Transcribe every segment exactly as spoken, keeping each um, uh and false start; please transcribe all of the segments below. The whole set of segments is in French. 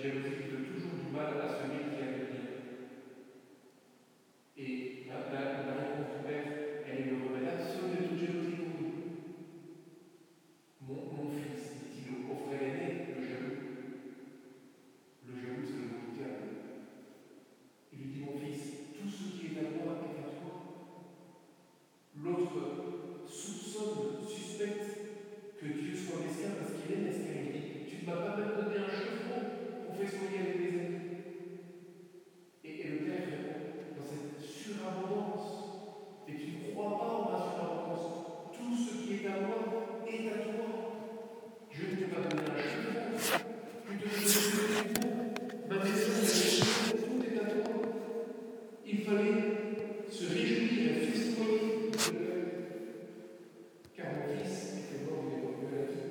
jalousie qui donne toujours du mal à celui qui a le bien. Et la, la, la réponse du Père, elle est le remède absolu de toute jalousie pour nous. Mon, mon fils, dit-il au frère aîné, le jaloux. Le jaloux, c'est le mot du diable. Il lui dit, mon fils, tout ce qui est à moi est à toi. L'autre soupçonne, suspecte que Dieu soit mesquin parce qu'il est mesquin. Il dit, tu ne m'as pas même donné un chevreau pour festoyer avec mes amis. Et, et le Père répond, dans cette surabondance, et tu ne crois pas en ma surabondance, tout ce qui est à moi est à toi. Je ne t'ai pas donné un chevreau, je te donne des chevreaux, ma maison est tout est à toi. Il fallait se réjouir et festoyer de l'œil, car mon fils était mort, il est revenu à la vie.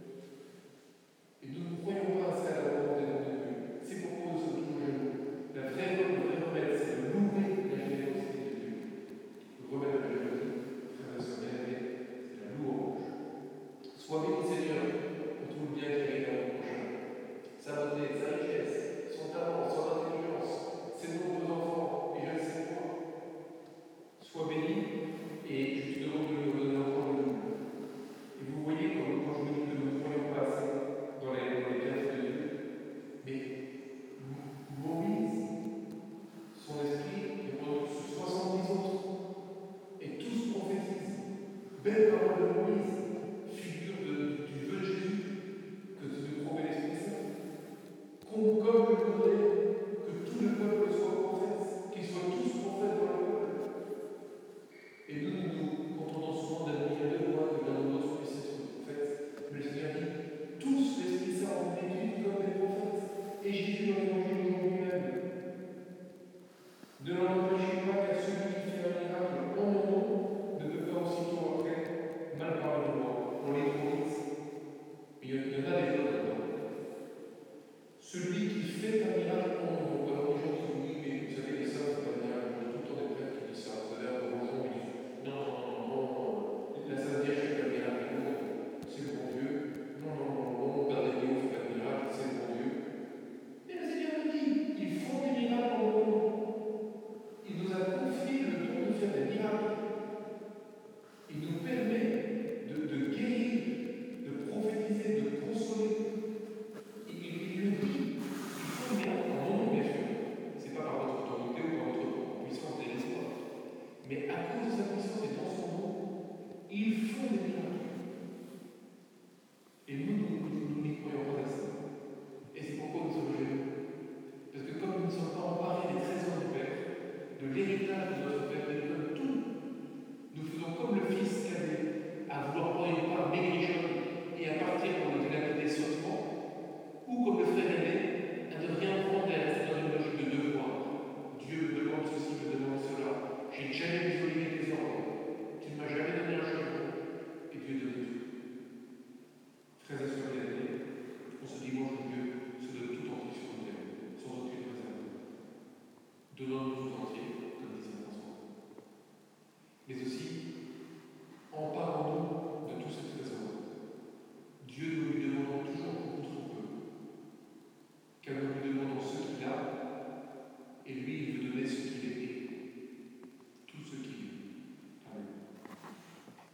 Et nous ne croyons pas assez à la volonté de Dieu. C'est pourquoi nous sommes toujours jaloux. La vraie le vrai remède, c'est de louer la générosité de Dieu. Le remède de la jalousie, frères et sœurs bien-aimés, c'est la louange. Sois béni, Seigneur, pour tout le bien qui arrive à mon prochain. Sa beauté, sa richesse, son talent, son intelligence, ses nombreux enfants, et je ne sais quoi. Sois béni, et je te demande de nous donner encore le double. Et vous voyez, quand, quand je vous dis que nous ne croyons pas assez dans les, dans les bienfaits de Dieu, mais Moïse, son esprit est produit sur soixante-dix autres, et tous prophétisent. Belle parole de Moïse, figure de, du vœu de Jésus, que de prouver l'Esprit Saint. Comme, comme je voudrais que tout le peuple soit prophète, qu'ils soient tous prophètes dans le peuple. Et nous, nous nous contentons souvent d'admirer le roi que l'un ou l'autre puisse être prophète. Mais le Seigneur dit, tous l'Esprit Saint ont été étudiés comme des prophètes. Et Jésus dans l'évangile aujourd'hui même. Ne l'en empêchez pas, car celui qui fait un miracle en mon nom ne peut pas aussitôt après mal parler de moi. On les trop vite. Mais il y en a des choses là-dedans. Celui qui fait un miracle